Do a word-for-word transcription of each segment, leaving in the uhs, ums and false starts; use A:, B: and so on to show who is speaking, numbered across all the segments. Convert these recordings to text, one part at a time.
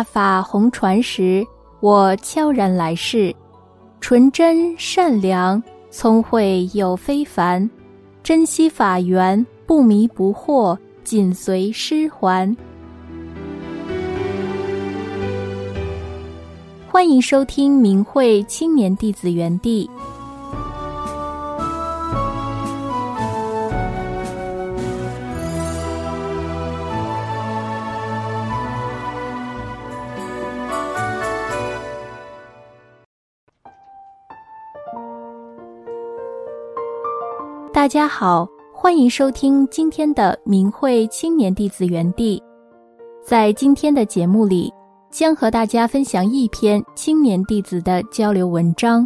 A: 大法红传时，我悄然来世，纯真善良，聪慧又非凡，珍惜法缘，不迷不惑，紧随师还。欢迎收听明慧青年弟子园地。大家好，欢迎收听今天的明慧青年弟子园地。在今天的节目里，将和大家分享一篇青年弟子的交流文章。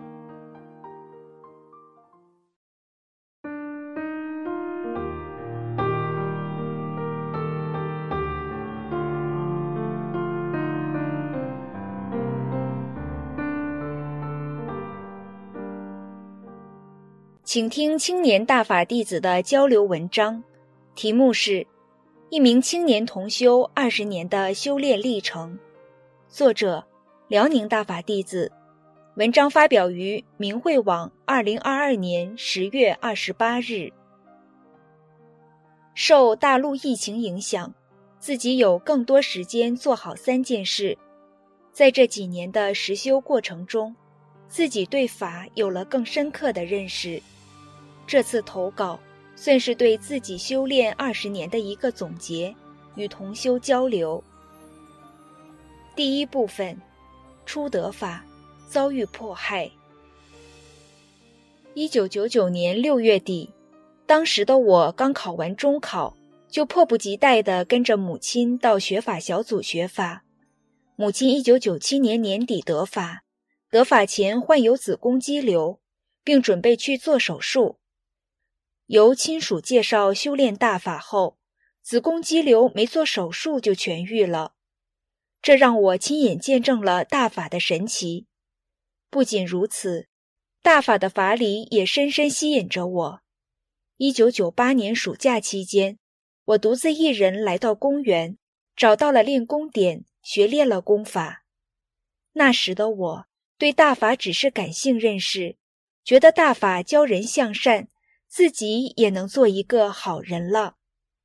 B: 请听青年大法弟子的交流文章，题目是一名青年同修二十年的修炼历程，作者辽宁大法弟子，文章发表于明慧网二零二二年十月二十八日。受大陆疫情影响，自己有更多时间做好三件事。在这几年的实修过程中，自己对法有了更深刻的认识。这次投稿算是对自己修炼二十年的一个总结，与同修交流。第一部分，初得法，遭遇迫害。一九九九年六月底，当时的我刚考完中考，就迫不及待地跟着母亲到学法小组学法。母亲一九九七年年底得法，得法前患有子宫肌瘤，并准备去做手术。由亲属介绍修炼大法后，子宫肌瘤没做手术就痊愈了，这让我亲眼见证了大法的神奇。不仅如此，大法的法理也深深吸引着我。一九九八年暑假期间，我独自一人来到公园，找到了练功点，学练了功法。那时的我对大法只是感性认识，觉得大法教人向善，自己也能做一个好人了。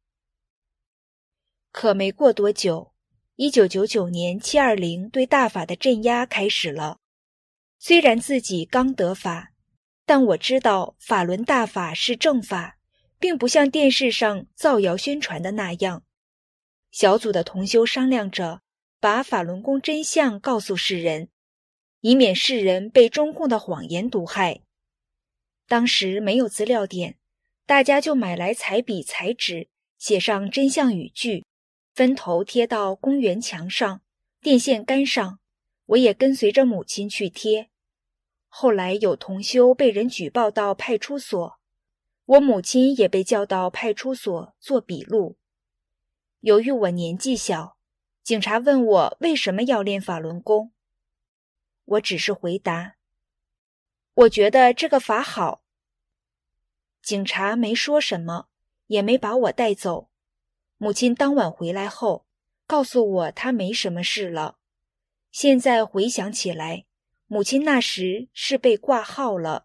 B: 可没过多久，一九九九年七二零对大法的镇压开始了。虽然自己刚得法，但我知道法轮大法是正法，并不像电视上造谣宣传的那样。小组的同修商量着，把法轮功真相告诉世人，以免世人被中共的谎言毒害。当时没有资料点，大家就买来彩笔彩纸，写上真相语句，分头贴到公园墙上、电线杆上，我也跟随着母亲去贴。后来有同修被人举报到派出所，我母亲也被叫到派出所做笔录。由于我年纪小，警察问我为什么要练法轮功，我只是回答，我觉得这个法好。警察没说什么，也没把我带走。母亲当晚回来后，告诉我她没什么事了。现在回想起来，母亲那时是被挂号了。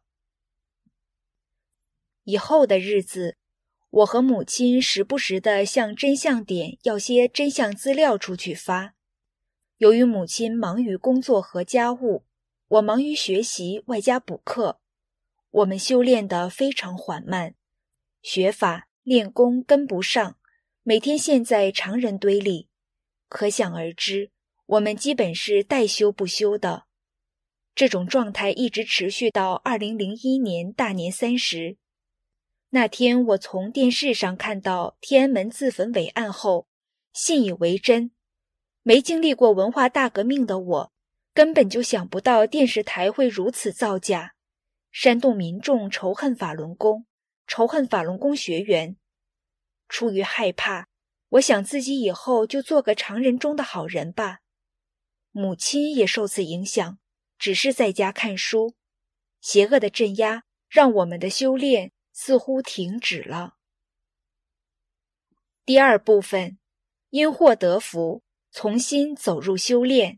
B: 以后的日子，我和母亲时不时地向真相点要些真相资料出去发。由于母亲忙于工作和家务，我忙于学习外加补课，我们修炼得非常缓慢，学法练功跟不上，每天陷在常人堆里，可想而知，我们基本是代修不修的。这种状态一直持续到二零零一年大年三十。那天我从电视上看到天安门自焚伟案后，信以为真。没经历过文化大革命的我，根本就想不到电视台会如此造假，煽动民众仇恨法轮功，仇恨法轮功学员。出于害怕，我想自己以后就做个常人中的好人吧。母亲也受此影响，只是在家看书。邪恶的镇压让我们的修炼似乎停止了。第二部分，因祸得福， 重新走入修炼。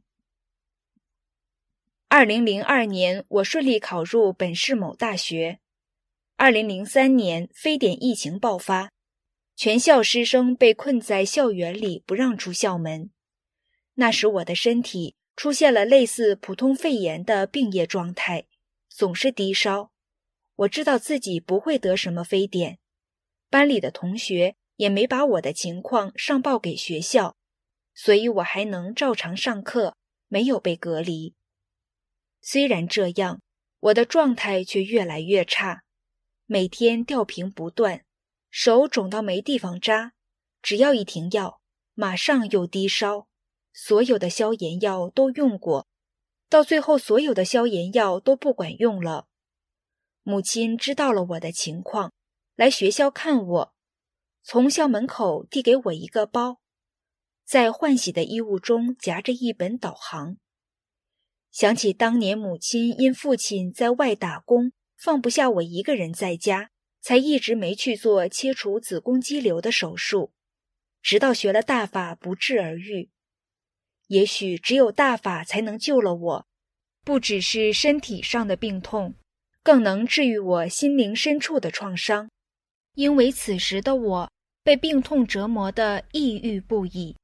B: 二零零二年，我顺利考入本市某大学。二零零三年，非典疫情爆发，全校师生被困在校园里，不让出校门。那时我的身体出现了类似普通肺炎的病液状态，总是低烧。我知道自己不会得什么非典，班里的同学也没把我的情况上报给学校，所以我还能照常上课，没有被隔离。虽然这样，我的状态却越来越差，每天吊瓶不断，手肿到没地方扎，只要一停药，马上又低烧，所有的消炎药都用过，到最后所有的消炎药都不管用了。母亲知道了我的情况，来学校看我，从校门口递给我一个包，在换洗的衣物中夹着一本导航。想起当年母亲因父亲在外打工，放不下我一个人在家，才一直没去做切除子宫肌瘤的手术，直到学了大法不治而愈。也许只有大法才能救了我，不只是身体上的病痛，更能治愈我心灵深处的创伤，因为此时的我被病痛折磨得抑郁不已。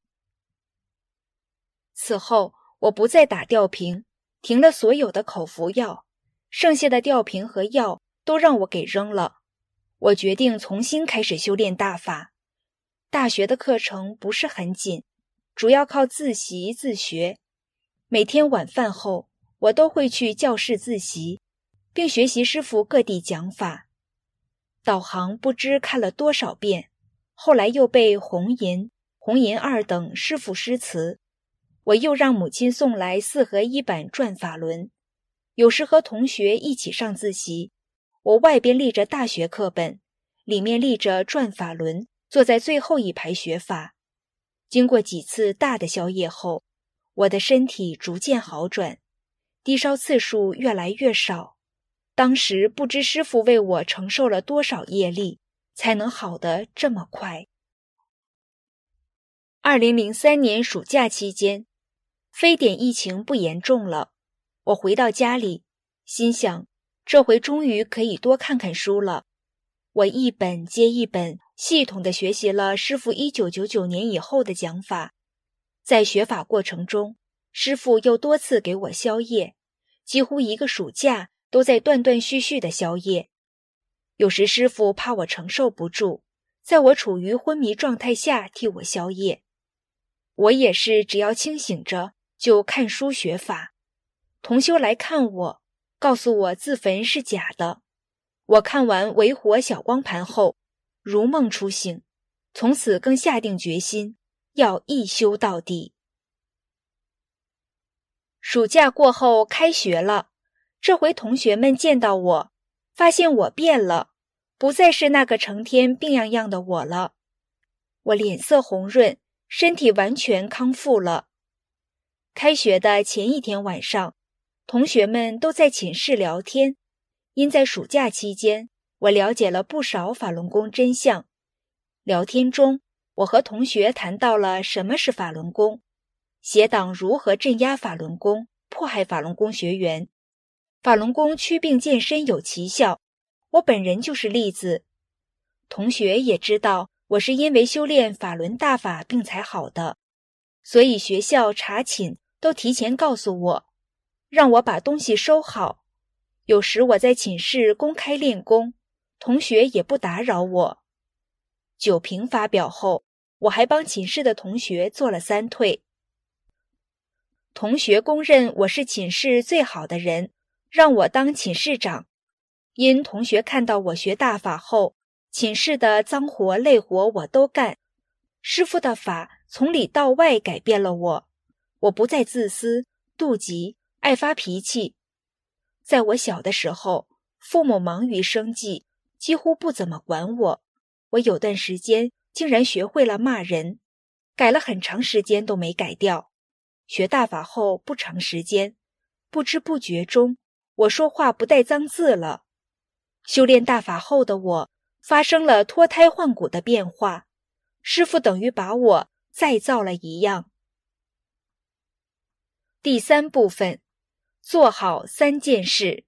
B: 此后，我不再打吊瓶，停了所有的口服药，剩下的吊瓶和药都让我给扔了。我决定重新开始修炼大法。大学的课程不是很紧，主要靠自习自学。每天晚饭后，我都会去教室自习，并学习师父各地讲法。导航不知看了多少遍，后来又被红银、红银二等师父诗词。我又让母亲送来四合一版转法轮，有时和同学一起上自习，我外边立着大学课本，里面立着转法轮，坐在最后一排学法。经过几次大的宵夜后，我的身体逐渐好转，低烧次数越来越少。当时不知师父为我承受了多少业力，才能好得这么快。二零零三年暑假期间，非典疫情不严重了，我回到家里，心想这回终于可以多看看书了。我一本接一本系统地学习了师父一九九九年以后的讲法。在学法过程中，师父又多次给我宵夜，几乎一个暑假都在断断续续的宵夜。有时师父怕我承受不住，在我处于昏迷状态下替我宵夜。我也是只要清醒着就看书学法。同修来看我，告诉我自焚是假的。我看完维火小光盘后，如梦初醒，从此更下定决心要一修到底。暑假过后开学了，这回同学们见到我，发现我变了，不再是那个成天病怏怏的我了。我脸色红润，身体完全康复了。开学的前一天晚上，同学们都在寝室聊天，因在暑假期间，我了解了不少法轮功真相。聊天中，我和同学谈到了什么是法轮功，邪党如何镇压法轮功，迫害法轮功学员。法轮功祛病健身有奇效，我本人就是例子。同学也知道我是因为修炼法轮大法病才好的，所以学校查寝都提前告诉我，让我把东西收好。有时我在寝室公开练功，同学也不打扰我。酒瓶发表后，我还帮寝室的同学做了三退。同学公认我是寝室最好的人，让我当寝室长。因同学看到我学大法后，寝室的脏活累活我都干，师父的法从里到外改变了我，我不再自私、妒忌、爱发脾气。在我小的时候，父母忙于生计，几乎不怎么管我，我有段时间竟然学会了骂人，改了很长时间都没改掉。学大法后不长时间，不知不觉中，我说话不带脏字了。修炼大法后的我，发生了脱胎换骨的变化，师父等于把我再造了一样。 第三部分，做好三件事。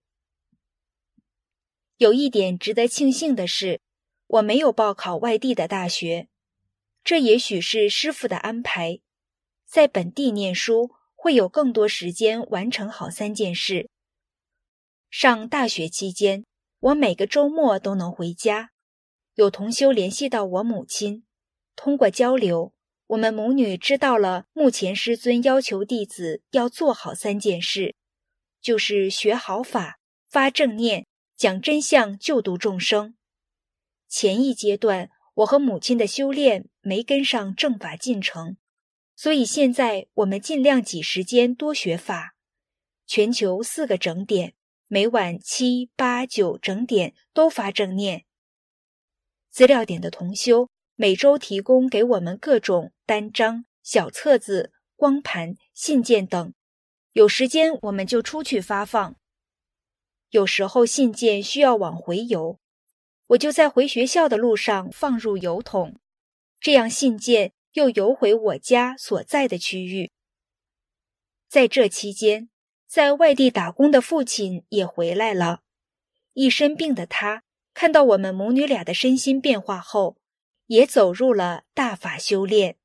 B: 有一点值得庆幸的是，我没有报考外地的大学，这也许是师父的安排。在本地念书，会有更多时间完成好三件事。上大学期间，我每个周末都能回家，有同修联系到我母亲，通过交流，我们母女知道了目前师尊要求弟子要做好三件事，就是学好法、发正念、讲真相、救度众生。前一阶段，我和母亲的修炼没跟上正法进程，所以现在我们尽量挤时间多学法。全球四个整点，每晚七、八、九整点都发正念。资料点的同修每周提供给我们各种单张、小册子、光盘、信件等，有时间我们就出去发放。有时候信件需要往回邮，我就在回学校的路上放入邮筒，这样信件又邮回我家所在的区域。在这期间，在外地打工的父亲也回来了，一身病的他看到我们母女俩的身心变化后，也走入了大法修炼。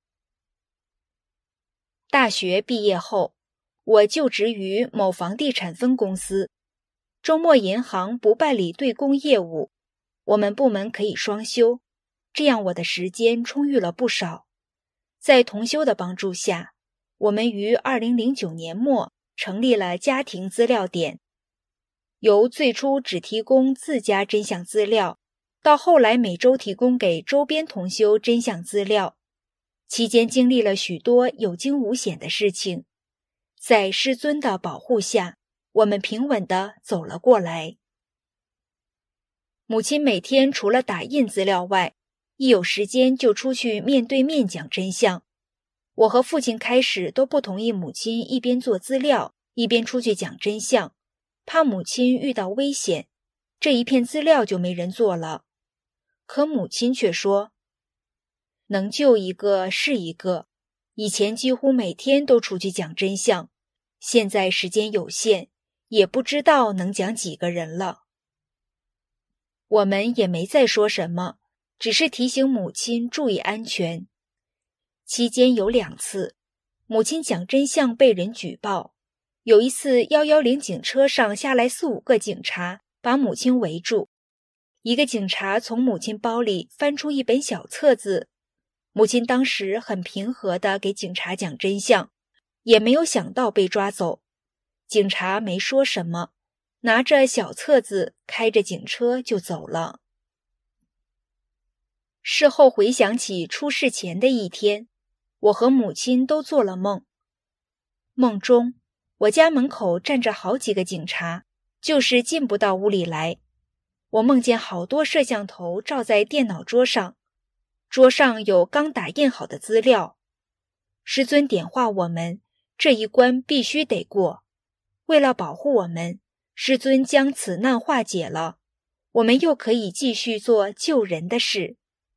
B: 大学毕业后，我就职于某房地产分公司，周末银行不办理对公业务，我们部门可以双休，这样我的时间充裕了不少。在同修的帮助下，我们于二零零九年末成立了家庭资料点，由最初只提供自家真相资料，到后来每周提供给周边同修真相资料，期间经历了许多有惊无险的事情，在师尊的保护下，我们平稳地走了过来。母亲每天除了打印资料外，一有时间就出去面对面讲真相。我和父亲开始都不同意母亲一边做资料，一边出去讲真相，怕母亲遇到危险，这一片资料就没人做了。可母亲却说，能救一个是一个，以前几乎每天都出去讲真相，现在时间有限，也不知道能讲几个人了。我们也没再说什么，只是提醒母亲注意安全。期间有两次，母亲讲真相被人举报，有一次一一零警车上下来四五个警察，把母亲围住。一个警察从母亲包里翻出一本小册子，母亲当时很平和地给警察讲真相，也没有想到被抓走。警察没说什么，拿着小册子开着警车就走了。事后回想起出事前的一天，我和母亲都做了梦。梦中，我家门口站着好几个警察，就是进不到屋里来。我梦见好多摄像头照在电脑桌上，桌上有刚打印好的资料。师尊点化我们，这一关必须得过。为了保护我们，师尊将此难化解了，我们又可以继续做救人的事。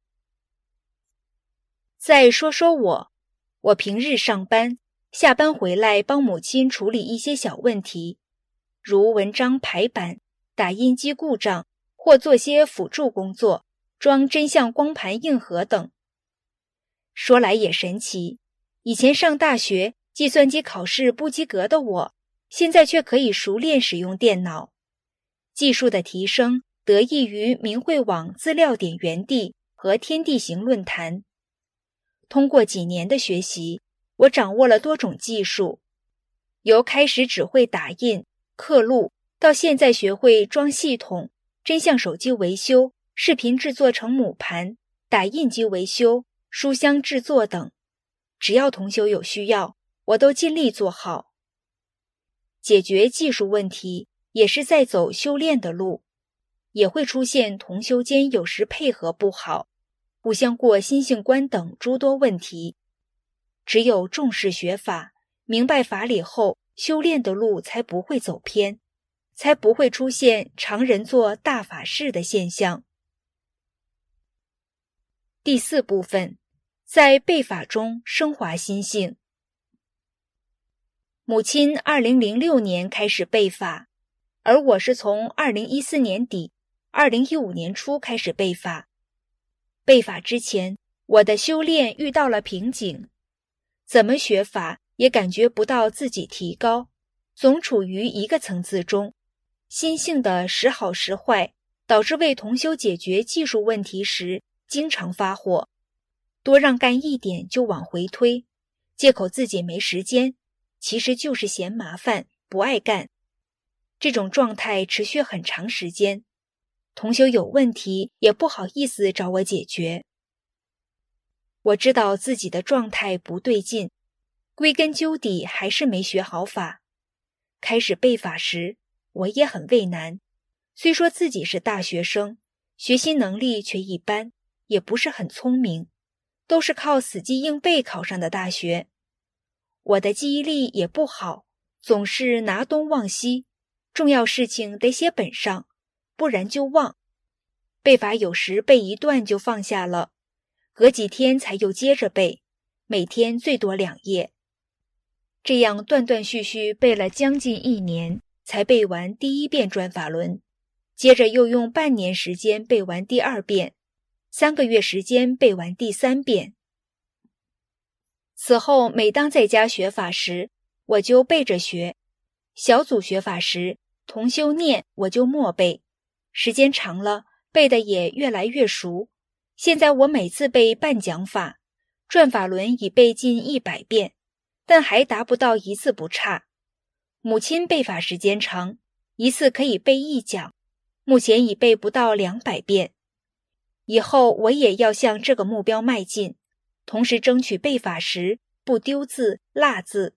B: 再说说我，我平日上班，下班回来帮母亲处理一些小问题，如文章排版、打印机故障，或做些辅助工作，装真相光盘硬盒等。说来也神奇，以前上大学计算机考试不及格的我，现在却可以熟练使用电脑。技术的提升得益于明慧网资料点原地和天地行论坛。通过几年的学习，我掌握了多种技术，由开始只会打印、刻录，到现在学会装系统、真相手机维修、视频制作成母盘、打印机维修、书箱制作等。只要同修有需要，我都尽力做好。解决技术问题也是在走修炼的路，也会出现同修间有时配合不好，互相过心性关等诸多问题。只有重视学法，明白法理后，修炼的路才不会走偏，才不会出现常人做大法事的现象。第四部分，在背法中升华心性。 母亲二零零六年开始备法，而我是从二零一四年底、二零一五年初开始备法。备法之前，我的修炼遇到了瓶颈，怎么学法也感觉不到自己提高，总处于一个层次中，心性的时好时坏，导致为同修解决技术问题时经常发火，多让干一点就往回推，借口自己没时间，其实就是嫌麻烦，不爱干。这种状态持续很长时间，同修有问题也不好意思找我解决。我知道自己的状态不对劲，归根究底还是没学好法。开始备法时，我也很畏难，虽说自己是大学生，学习能力却一般，也不是很聪明，都是靠死记硬背考上的大学。我的记忆力也不好，总是拿东忘西，重要事情得写本上，不然就忘。背法有时背一段就放下了，隔几天才又接着背，每天最多两页。这样断断续续背了将近一年，才背完第一遍转法轮，接着又用半年时间背完第二遍，三个月时间背完第三遍。此后每当在家学法时，我就背着学，小组学法时，同修念我就默背，时间长了，背的也越来越熟。现在我每次背半讲法，转法轮已背近一百遍，但还达不到一字不差。母亲背法时间长，一次可以背一讲，目前已背不到两百遍。以后我也要向这个目标迈进，同时争取背法时不丢字落字。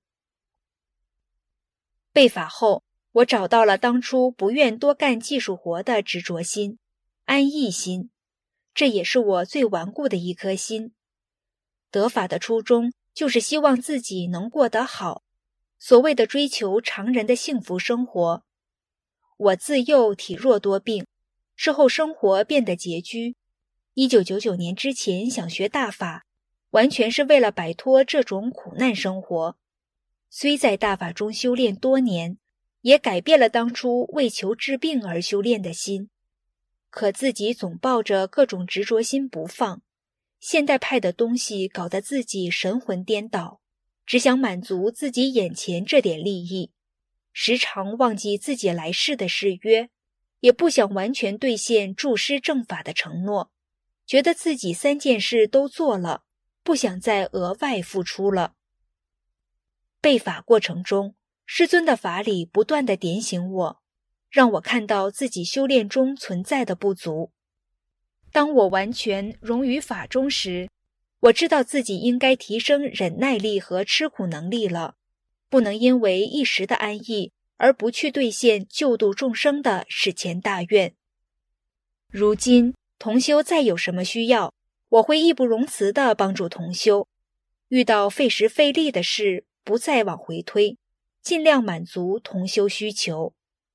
B: 背法后，我找到了当初不愿多干技术活的执着心、安逸心，这也是我最顽固的一颗心。得法的初衷就是希望自己能过得好，所谓的追求常人的幸福生活。我自幼体弱多病，事后生活变得拮据。一九九九年之前想学大法，完全是为了摆脱这种苦难生活。虽在大法中修炼多年，也改变了当初为求治病而修炼的心，可自己总抱着各种执着心不放，现代派的东西搞得自己神魂颠倒，只想满足自己眼前这点利益，时常忘记自己来世的誓约，也不想完全兑现助师正法的承诺，觉得自己三件事都做了，不想再额外付出了。背法过程中，师尊的法理不断地点醒我，让我看到自己修炼中存在的不足。当我完全融于法中时，我知道自己应该提升忍耐力和吃苦能力了，不能因为一时的安逸而不去兑现救度众生的始前大愿。如今同修再有什么需要，我会义不容辞地帮助同修，遇到费时费力的事不再往回推，尽量满足同修需求。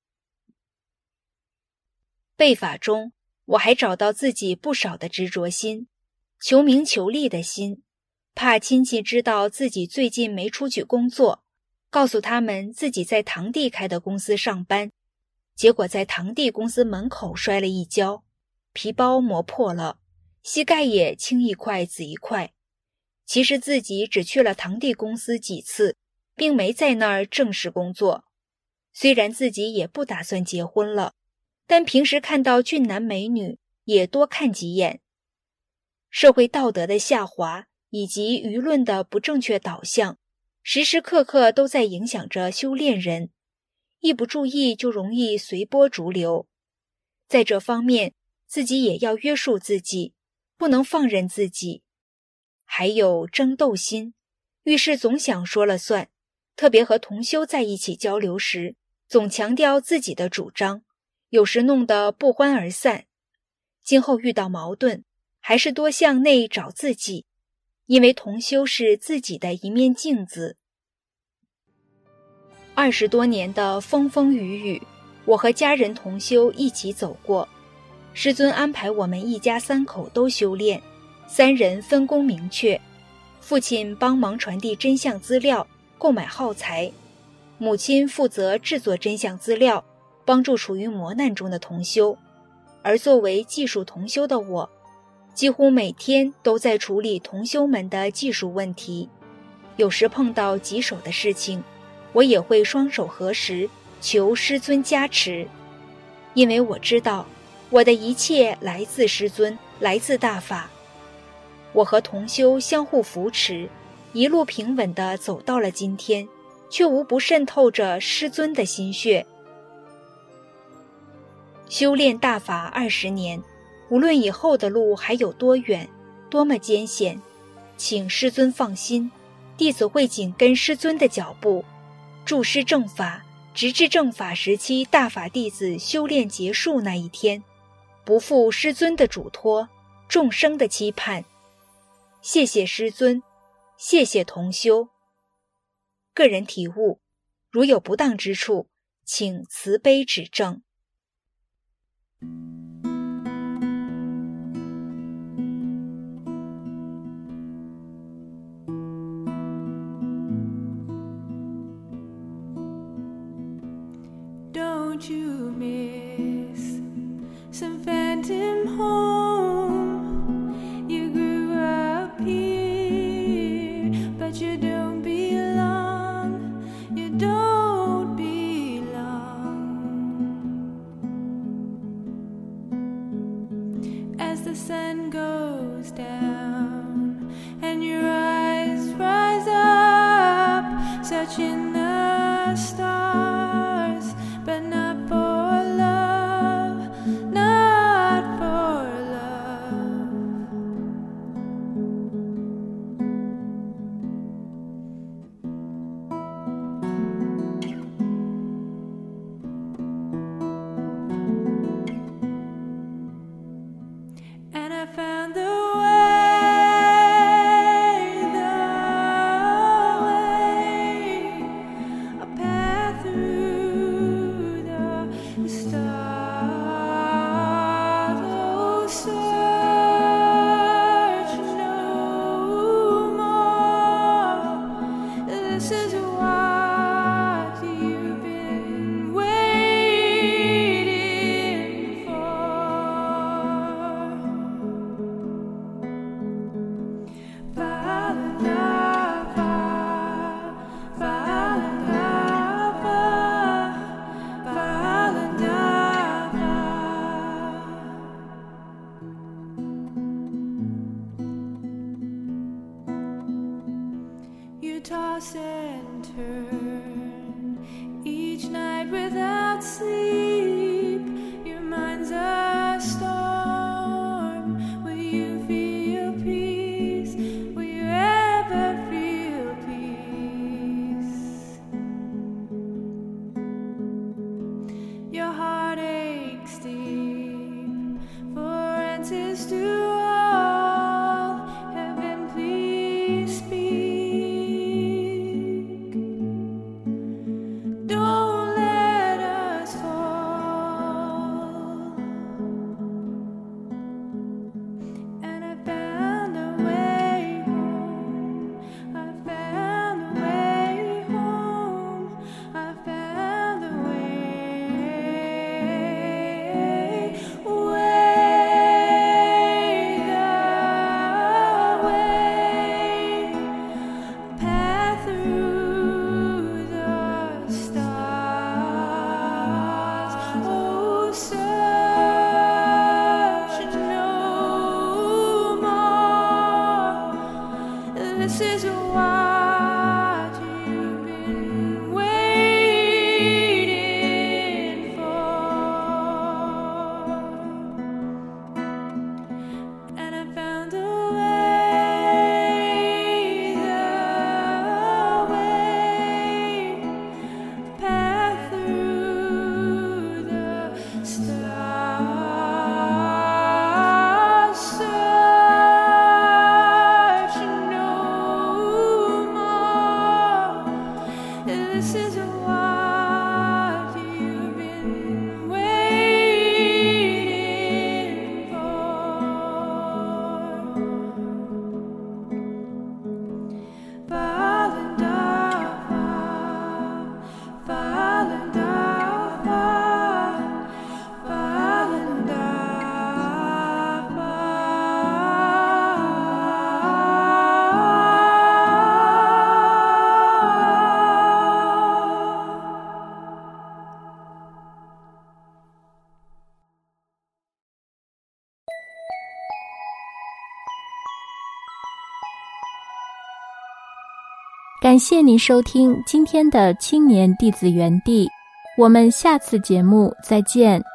B: 背法中，我还找到自己不少的执着心，求名求利的心，怕亲戚知道自己最近没出去工作，告诉他们自己在堂弟开的公司上班，结果在堂弟公司门口摔了一跤，皮包磨破了，膝盖也青一块紫一块。其实自己只去了堂弟公司几次，并没在那儿正式工作。虽然自己也不打算结婚了，但平时看到俊男美女也多看几眼。社会道德的下滑以及舆论的不正确导向，时时刻刻都在影响着修炼人，一不注意就容易随波逐流。在这方面，自己也要约束自己，不能放任自己。还有争斗心，遇事总想说了算，特别和同修在一起交流时，总强调自己的主张，有时弄得不欢而散。今后遇到矛盾，还是多向内找自己，因为同修是自己的一面镜子。二十多年的风风雨雨，我和家人同修一起走过。师尊安排我们一家三口都修炼，三人分工明确，父亲帮忙传递真相资料，购买耗材， 母亲负责制作真相资料，帮助处于磨难中的同修，而作为技术同修的我，几乎每天都在处理同修们的技术问题。有时碰到棘手的事情，我也会双手合十，求师尊加持。因为我知道，我的一切来自师尊，来自大法。我和同修相互扶持，一路平稳地走到了今天，却无不渗透着师尊的心血。修炼大法二十年，无论以后的路还有多远，多么艰险，请师尊放心，弟子会紧跟师尊的脚步，助师正法，直至正法时期大法弟子修炼结束那一天，不负师尊的嘱托，众生的期盼。谢谢师尊，谢谢同修。个人体悟，如有不当之处，请慈悲指正。
C: Don't you miss some phantom home? You grew up here, but you don't belong. You don't belong. As the sun goes down and your eyes rise up, searching the stars, but not for love, not for love. And I found the way, the way, a path
A: 感谢您收听今天的青年弟子园地，我们下次节目再见。